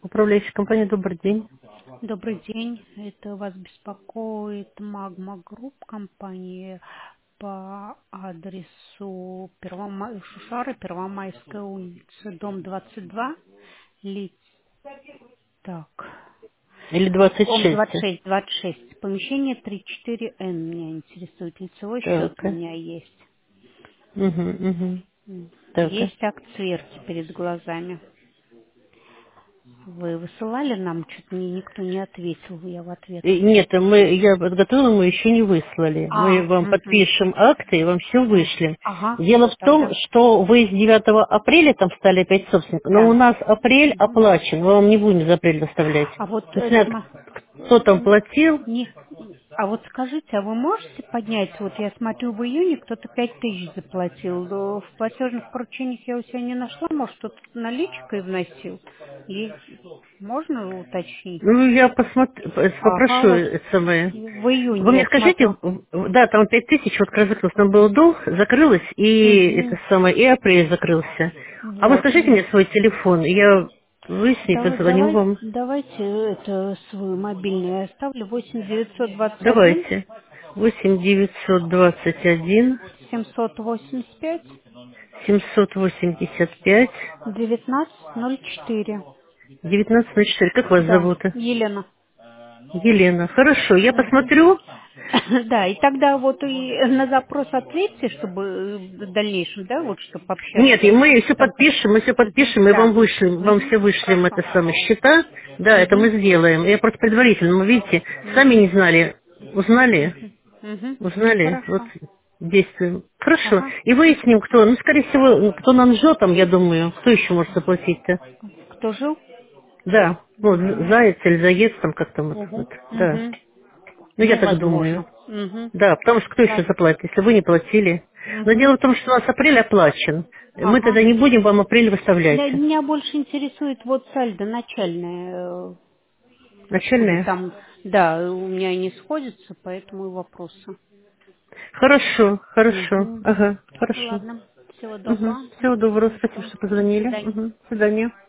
Управляющая компания, добрый день. Добрый день. Это вас беспокоит Магма Групп компании по адресу Шушары, Первомайская улица, дом 22, лиц. Так. Или 26. 26. Помещение 34Н меня интересует. Лицевой счет Так. у меня есть. Угу. Так. Есть акцерти перед глазами. Вы высылали нам, что-то мне никто не ответил, я в ответ. Нет, я подготовила, мы еще не выслали. Мы вам Мгм. подпишем акты и вам все вышлем. Ага, Дело все в том, тогда. что вы с 9 апреля там стали опять собственником, но у Да. нас апрель Мгм. оплачен, мы вам не будем за апрель доставлять. А вот, Не знаю, кто там м, платил. не, а вот скажите, а вы можете поднять, вот я смотрю, в июне кто-то 5000 заплатил, в платежных поручениях я у себя не нашла, может, кто-то наличкой вносил? И можно уточнить? Ну, я Ага, попрошу вот это самое. в июне Вы мне я скажите, смотрю. да, там 5000, вот как раз закрылось, там был долг, закрылось, и Угу. это самое, и апрель закрылся. А вы Вот. скажите мне свой телефон, и я выясню, позвоню вам. Давайте это свой мобильный я оставлю. 8 921 Давайте. 8 921 785 785 1904. 1904. Как вас Да, зовут? Елена. Елена. Хорошо, я Мгм. посмотрю. Да, и тогда вот и на запрос ответьте, чтобы в дальнейшем, да, вот чтобы Нет, и общаться. Там. мы все подпишем, и Да. вам Мгм. все вышлем Хорошо. это самое счета. Да, это мы Мгм. сделаем. Я просто предварительно, вы видите, сами Мгм. не знали. Узнали? Мгм. Мгм. Узнали? Вот Хорошо. действуем. Хорошо. Ага. И выясним, кто. Ну, скорее всего, кто нам жжет там, я думаю. Кто еще может заплатить-то? Кто жил? Да. Ну, Мгм. заяц или заец там как там вот. Мгм. Да. Мгм. Ну, я Ну, так думаю. возможно. Мгм. Да, потому что кто еще Ладно. заплатит, если вы не платили? Но Мгм. дело в том, что у нас апрель оплачен. Мы Ага. тогда не будем вам апрель выставлять. Да, меня больше интересует вот сальдо начальное. Откуда Начальная? там, да, у меня не сходятся, поэтому и вопросы. Хорошо, хорошо. Мгм. Ага, хорошо. Ладно, всего доброго. Всего доброго. Спасибо, Хорошо. что До позвонили. свидания. До свидания.